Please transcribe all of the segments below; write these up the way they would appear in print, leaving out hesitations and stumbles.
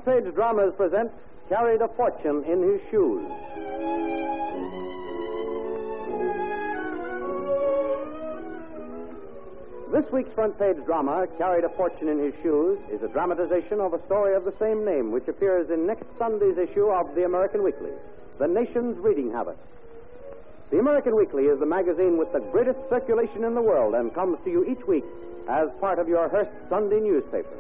Page Dramas present Carried a Fortune in His Shoes. This week's Front Page drama, Carried a Fortune in His Shoes, is a dramatization of a story of the same name, which appears in next Sunday's issue of the American Weekly, The Nation's Reading Habit. The American Weekly is the magazine with the greatest circulation in the world and comes to you each week as part of your Hearst Sunday newspaper.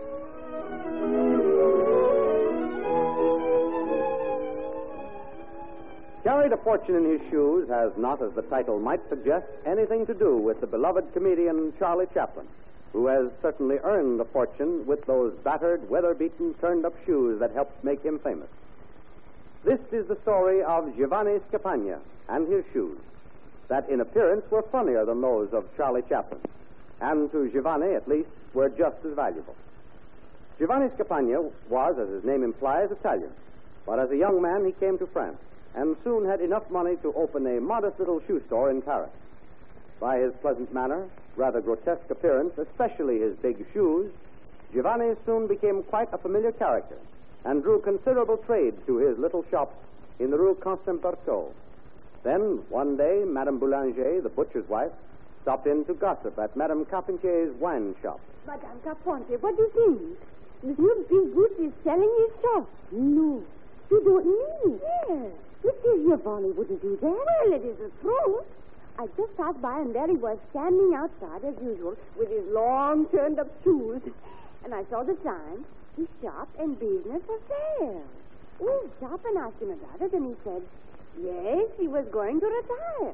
Carried a Fortune in His Shoes has not, as the title might suggest, anything to do with the beloved comedian Charlie Chaplin, who has certainly earned a fortune with those battered, weather-beaten, turned-up shoes that helped make him famous. This is the story of Giovanni Scampagna and his shoes, that in appearance were funnier than those of Charlie Chaplin, and to Giovanni, at least, were just as valuable. Giovanni Scampagna was, as his name implies, Italian, but as a young man he came to France and soon had enough money to open a modest little shoe store in Paris. By his pleasant manner, rather grotesque appearance, especially his big shoes, Giovanni soon became quite a familiar character and drew considerable trade to his little shop in the Rue Constant Berthaud. Then, one day, Madame Boulanger, the butcher's wife, stopped in to gossip at Madame Carpentier's wine shop. Madame Carpentier, what do you think? Monsieur Big is selling his shop. No, you don't mean. Yes. Mr. Giovanni wouldn't do that. Well, it is the truth. I just passed by, and there he was, standing outside, as usual, with his long, turned-up shoes. And I saw the sign, his shop and business for sale. Oh, stop and asked him about it, and he said, yes, he was going to retire.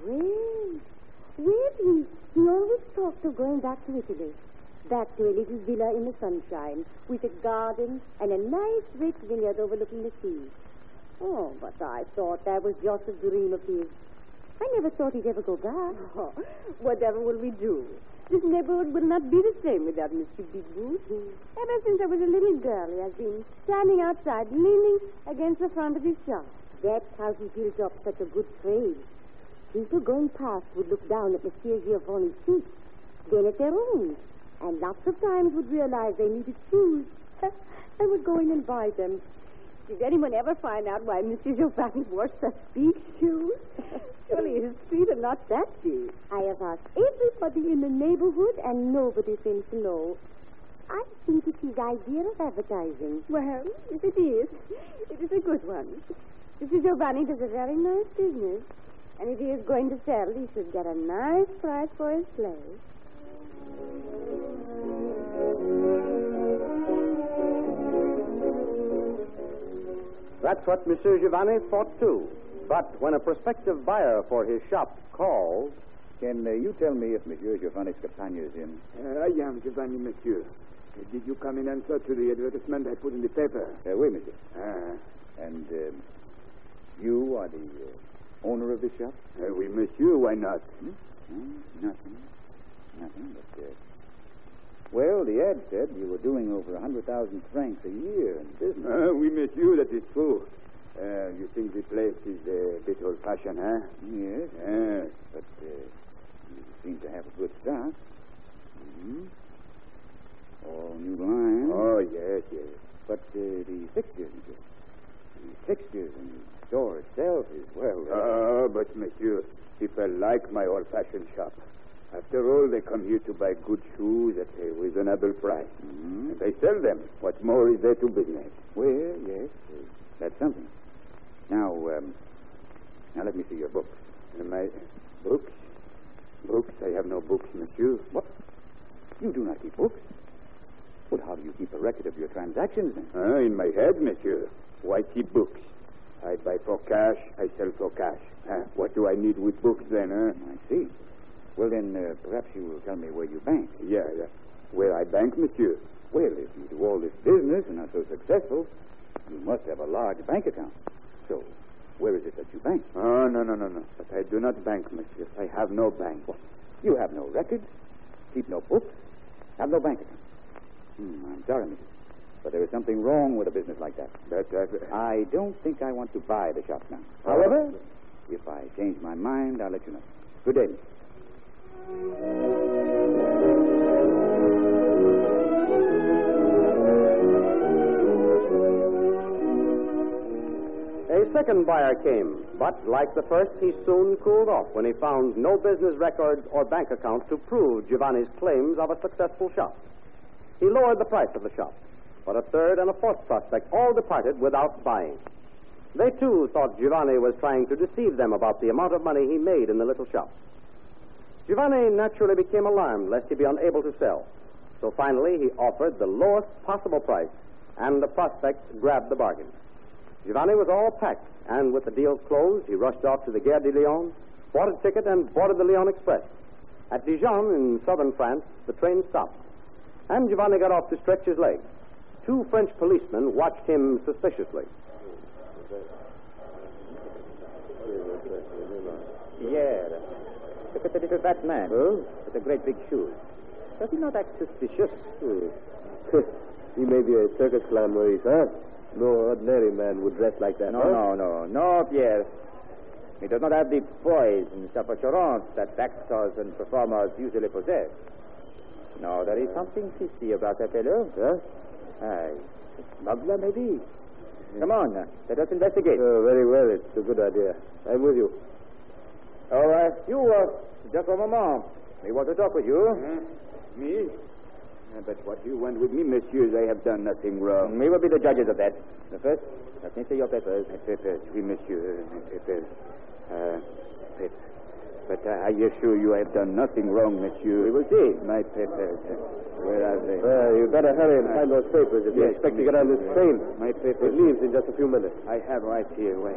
Well, he always talked of going back to Italy. Back to a little villa in the sunshine, with a garden and a nice rich vineyard overlooking the sea. Oh, but I thought that was just a dream of his. I never thought he'd ever go back. Oh, whatever will we do? This neighborhood will not be the same without Mr. Big Boot. Ever since I was a little girl, he has been standing outside, leaning against the front of his shop. That's how he built up such a good trade. People going past would look down at Monsieur Giovanni's feet, then at their own, and lots of times would realize they needed shoes and would go in and buy them. Did anyone ever find out why Mr. Giovanni wore such big shoes? Surely his feet are not that big. I have asked everybody in the neighborhood, and nobody seems to know. I think it's his idea of advertising. Well, if it is a good one. Mr. Giovanni does a very nice business, and if he is going to sell, he should get a nice price for his place. That's what Monsieur Giovanni thought, too. But when a prospective buyer for his shop called... Can you tell me if Monsieur Giovanni Scampagna is in? I am Giovanni, monsieur. Did you come in answer to the advertisement I put in the paper? Oui, monsieur. And you are the owner of this shop? Oui, monsieur. Why not? Nothing, but... Well, the ad said you were doing over 100,000 francs a year in business. Oui, monsieur, that is true. You think the place is a bit old-fashioned, huh? Yes. But you seem to have a good start. Mm-hmm. All new lines. Oh, yes. But the fixtures, monsieur. The fixtures and the store itself is, well... but, monsieur, people like my old-fashioned shop. After all, they come here to buy good shoes at a reasonable price. Mm-hmm. And they sell them. What more is there to business? Well, yes, that's something. Now let me see your books. My books? Books? I have no books, monsieur. What? You do not keep books? Well, how do you keep a record of your transactions, then? In my head, monsieur. Why keep books? I buy for cash, I sell for cash. What do I need with books, then, I see. Well, then, perhaps you will tell me where you bank. Yeah. Where I bank, monsieur? Well, if you do all this business and are so successful, you must have a large bank account. So, where is it that you bank? Oh, no. But I do not bank, monsieur. I have no bank. What? You have no records? Keep no books? Have no bank account? I'm sorry, monsieur. But there is something wrong with a business like that. I don't think I want to buy the shop now. However, if I change my mind, I'll let you know. Good day, monsieur. second buyer came, but like the first, he soon cooled off when he found no business records or bank accounts to prove Giovanni's claims of a successful shop. He lowered the price of the shop, but a third and a fourth prospect all departed without buying. They, too, thought Giovanni was trying to deceive them about the amount of money he made in the little shop. Giovanni naturally became alarmed lest he be unable to sell. So finally, he offered the lowest possible price, and the prospects grabbed the bargain. Giovanni was all packed, and with the deal closed, he rushed off to the Gare de Lyon, bought a ticket, and boarded the Lyon Express. At Dijon, in southern France, the train stopped, and Giovanni got off to stretch his legs. 2 French policemen watched him suspiciously. Pierre, look at the little fat man with the great big shoes. Does he not act suspicious? He may be a circus clown, Maurice, huh? No ordinary man would dress like that. No, Pierre. He does not have the poise and self-assurance that actors and performers usually possess. No, there is something fishy about that fellow. Huh? Aye, a smuggler, maybe. Come on, let us investigate. Very well. It's a good idea. I'm with you. All right, just a moment. We want to talk with you. Me? But what do you want with me, messieurs? I have done nothing wrong. We will be the judges of that. First, let me see your papers. My papers, oui, monsieur. My papers. But I assure you I have done nothing wrong, monsieur. We will see. My papers. Where are they? You better hurry and find those papers if you expect to get on this train. My papers. It leaves in just a few minutes. I have right here. Wait.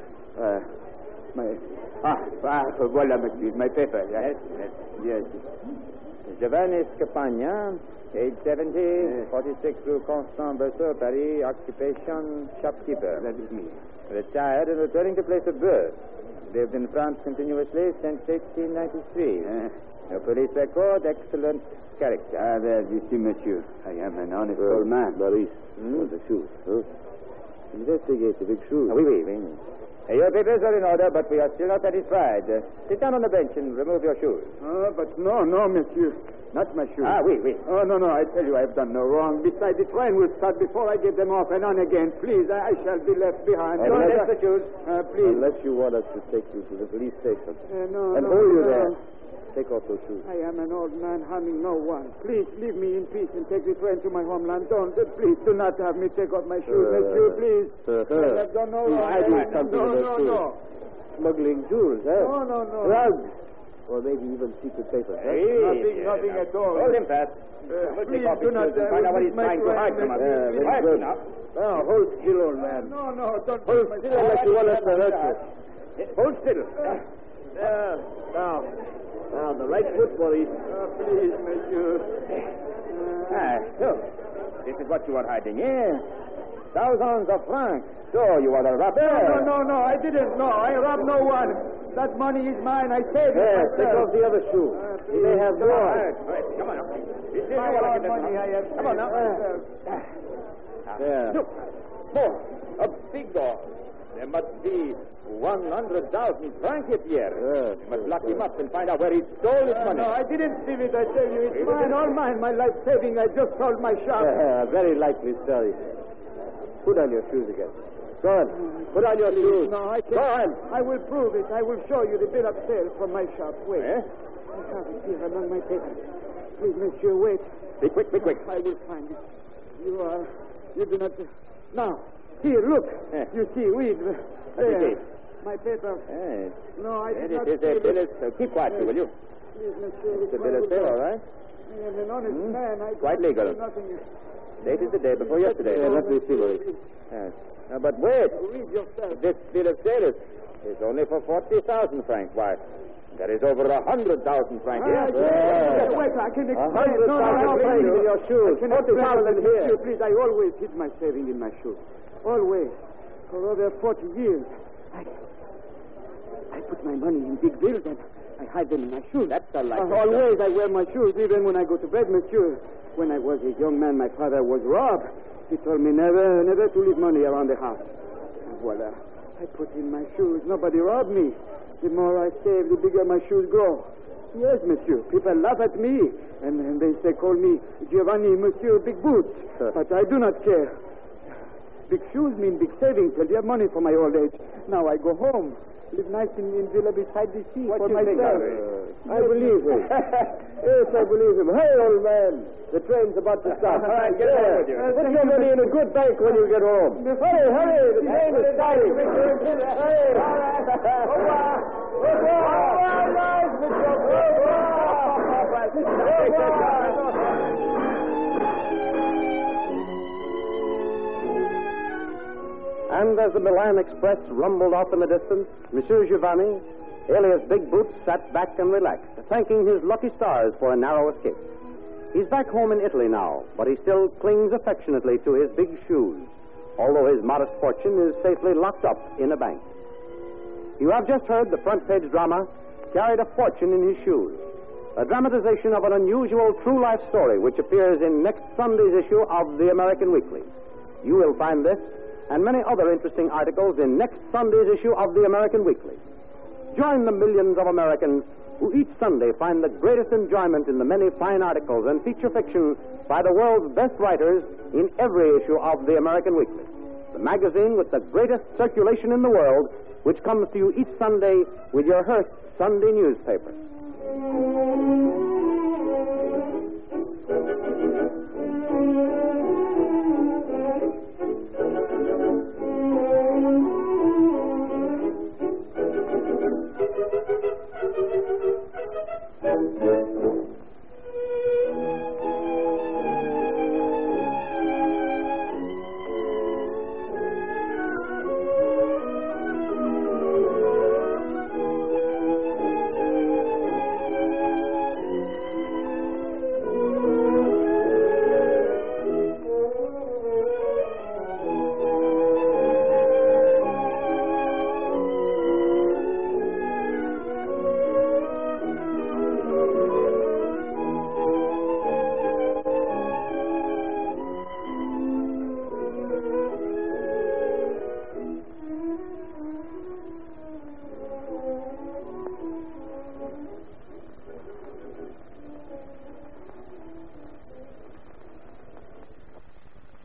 Voilà, monsieur. My paper. Yes. Giovanni Scapagna, age 70, 46 Rue Constant Berceau, Paris, occupation, shopkeeper. That is me. Retired and returning to place of birth. Lived in France continuously since 1893. No police record, excellent character. There, you see, monsieur. I am an honest old man. Maurice, the shoes, huh? Investigate the big shoes. Oui. Your papers are in order, but we are still not satisfied. Sit down on the bench and remove your shoes. But no, monsieur. Not my shoes. Oui. Oh, no, I tell you, I have done no wrong. Besides, the train will start before I get them off and on again. Please, I shall be left behind. Unless the shoes. Please. Unless you want us to take you to the police station. No. Hold you there. Take off those shoes. I am an old man harming no one. Please leave me in peace and take the train to my homeland. Please do not have me take off my shoes, monsieur, please. I have done no wrong. No. Smuggling jewels, huh? No. Drugs. Or maybe even secret papers. Huh? Nothing at all. Hold him fast. Please do not find out what he's trying to hide from us. Very good. Now, hold still, old man. No, don't Hold still unless you want us to hurt you. Hold still. Now, the right foot, Maurice. Please, monsieur. So, this is what you are hiding, eh? Thousands of francs. So, you are a robber. No, I didn't. No, I robbed no one. That money is mine. I saved it myself. Take off the other shoe. You may have yours. Come on now. My own money I have Come on now. There. Look. More. A big dog. There must be 100,000 francs here, Pierre. You must lock him up and find out where he stole his money. No, I didn't steal it, I tell you. It's mine, all mine. My life saving. I just sold my shop. Very likely story. Put on your shoes again. Go on. Put on your shoes. No, I can't. Go on. I will prove it. I will show you the bill of sale from my shop. Wait. Eh? I have it here among my papers. Please, monsieur, wait. Be quick. I will find it. You do not... Now, here, look. You see, read. There. My paper. No, I did not It is a bill of... keep quiet, will you? Please, monsieur. It's a bill of sale, all right? I am an honest man. I Quite legal. nothing. Date is the day before yesterday. Let me see, Maurice. Yes. But wait. Read yourself. This bill of sale is only for 40,000 francs. Why, there is over 100,000 francs here. Wait, I can explain. 100,000 francs in your shoes. 40,000 here. Please, I always hid my saving in my shoes. Always. For over 40 years. I put my money in big bills and I hide them in my shoes. That's a lie. Always I wear my shoes, even when I go to bed, monsieur. When I was a young man, my father was robbed. He told me never to leave money around the house. And voila. I put in my shoes. Nobody robbed me. The more I save, the bigger my shoes grow. Yes, monsieur. People laugh at me. And they call me Giovanni, Monsieur Big Boots. But I do not care. Big shoes mean big savings. Plenty of money for my old age. Now I go home. Live nice in Villa beside the sea What for you think, myself. I believe him. Yes, I believe him. Hey, old man, the train's about to stop. Get over with you. Put your money in a good bank when you get home. Hurry, hurry, the train is starting. Hurry. And as the Milan Express rumbled off in the distance, Monsieur Giovanni, alias Big Boots, sat back and relaxed, thanking his lucky stars for a narrow escape. He's back home in Italy now, but he still clings affectionately to his big shoes, although his modest fortune is safely locked up in a bank. You have just heard the front page drama, Carried a Fortune in His Shoes, a dramatization of an unusual true life story which appears in next Sunday's issue of the American Weekly. You will find this and many other interesting articles in next Sunday's issue of the American Weekly. Join the millions of Americans who each Sunday find the greatest enjoyment in the many fine articles and feature fiction by the world's best writers in every issue of the American Weekly, the magazine with the greatest circulation in the world, which comes to you each Sunday with your Hearst Sunday newspaper.